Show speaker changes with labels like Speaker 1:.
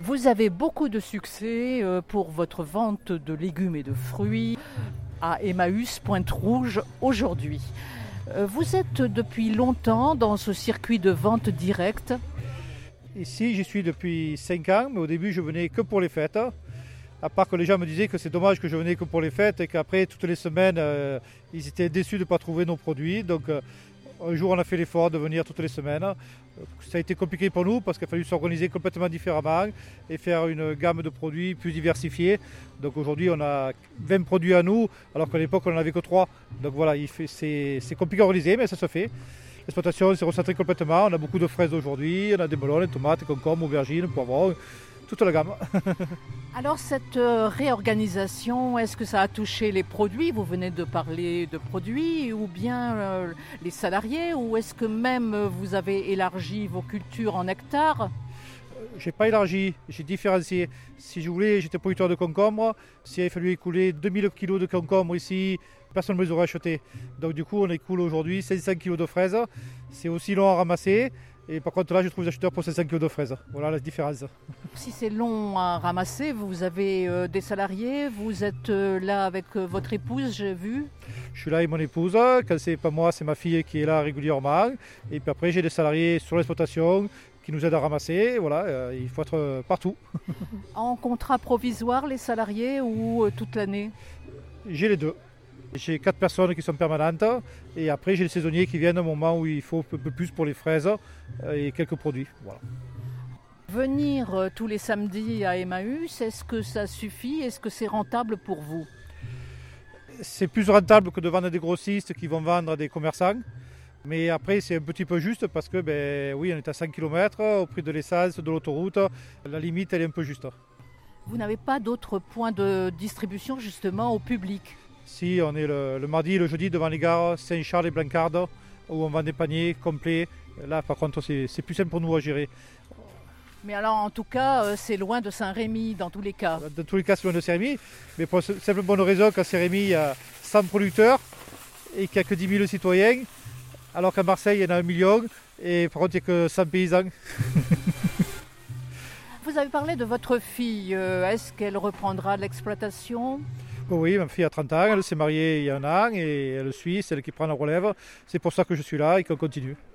Speaker 1: Vous avez beaucoup de succès pour votre vente de légumes et de fruits à Emmaüs Pointe-Rouge aujourd'hui. Vous êtes depuis longtemps dans ce circuit de vente directe.
Speaker 2: Ici, j'y suis depuis 5 ans, mais au début, je venais que pour les fêtes. À part que les gens me disaient que c'est dommage que je venais que pour les fêtes et qu'après, toutes les semaines, ils étaient déçus de ne pas trouver nos produits. Donc, un jour, on a fait l'effort de venir toutes les semaines. Ça a été compliqué pour nous parce qu'il a fallu s'organiser complètement différemment et faire une gamme de produits plus diversifiée. Donc aujourd'hui, on a 20 produits à nous, alors qu'à l'époque, on n'en avait que 3. Donc voilà, c'est compliqué à organiser, mais ça se fait. L'exploitation s'est recentrée complètement. On a beaucoup de fraises aujourd'hui, on a des melons, des tomates, des concombres, aubergines, poivrons, toute la gamme.
Speaker 1: Alors cette réorganisation, est-ce que ça a touché les produits? Vous venez de parler de produits ou bien les salariés, ou est-ce que même vous avez élargi vos cultures en hectares?
Speaker 2: J'ai pas élargi, j'ai différencié. Si je voulais, j'étais producteur de concombres. S'il avait fallu écouler 2000 kg de concombres ici, personne ne me les aurait achetés. Donc du coup, on écoule aujourd'hui 500 kg de fraises. C'est aussi long à ramasser. Et par contre, là, je trouve des acheteurs pour 500 kg de fraises. Voilà la différence.
Speaker 1: Si c'est long à ramasser, vous avez des salariés, vous êtes là avec votre épouse, j'ai vu.
Speaker 2: Je suis là avec mon épouse. Quand c'est pas moi, c'est ma fille qui est là régulièrement. Et puis après, j'ai des salariés sur l'exploitation qui nous aident à ramasser. Voilà, il faut être partout.
Speaker 1: En contrat provisoire, les salariés, ou toute l'année?
Speaker 2: J'ai les deux. J'ai 4 personnes qui sont permanentes et après j'ai les saisonniers qui viennent au moment où il faut un peu plus pour les fraises et quelques produits. Voilà.
Speaker 1: Venir tous les samedis à Emmaüs, est-ce que ça suffit? Est-ce que c'est rentable pour vous?
Speaker 2: C'est plus rentable que de vendre à des grossistes qui vont vendre à des commerçants. Mais après c'est un petit peu juste parce que oui, on est à 100 km au prix de l'essence, de l'autoroute. La limite elle est un peu juste.
Speaker 1: Vous n'avez pas d'autres points de distribution justement au public?
Speaker 2: Si, on est le mardi et le jeudi devant les gares Saint-Charles et Blancarde où on vend des paniers complets. Là par contre c'est plus simple pour nous à gérer.
Speaker 1: Mais alors en tout cas c'est loin de Saint-Rémy dans tous les cas.
Speaker 2: Dans tous les cas c'est loin de Saint-Rémy, mais pour la simple bonne raison qu'à Saint-Rémy il y a 100 producteurs et qu'il n'y a que 10 000 citoyens, alors qu'à Marseille il y en a 1 million et par contre il n'y a que 100 paysans.
Speaker 1: Vous avez parlé de votre fille, est-ce qu'elle reprendra l'exploitation?
Speaker 2: Oui, ma fille a 30 ans, elle s'est mariée il y a 1 an et elle suit, c'est elle qui prend la relève. C'est pour ça que je suis là et qu'on continue.